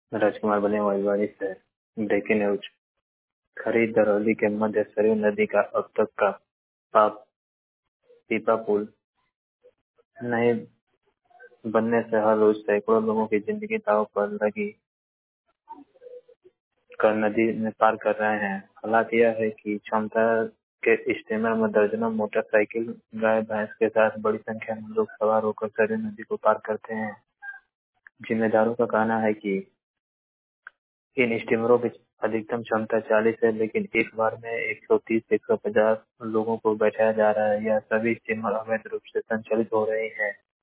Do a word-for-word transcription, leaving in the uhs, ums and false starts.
राजकुमार बने वायुवाड़ी से breaking news. खरीद दरौली के मध्य सरयू नदी का अब तक का पाप पीपा पुल नहीं बनने से हर रोज सैकड़ों लोगों की जिंदगी दांव पर लगी कर नदी में पार कर रहे हैं। हालात यह है कि क्षमता के स्टीमर में दर्जनों मोटरसाइकिल गाय भैंस के साथ बड़ी संख्या में लोग सवार होकर सरयू नदी को पार करते हैं। जिम्मेदारों का कहना है कि इन स्टीमरों की अधिकतम क्षमता चालीस है, लेकिन एक बार में एक सौ तीस से एक सौ पचास लोगों को बैठाया जा रहा है। यह सभी स्टीमर अवैध रूप से संचालित हो रहे हैं।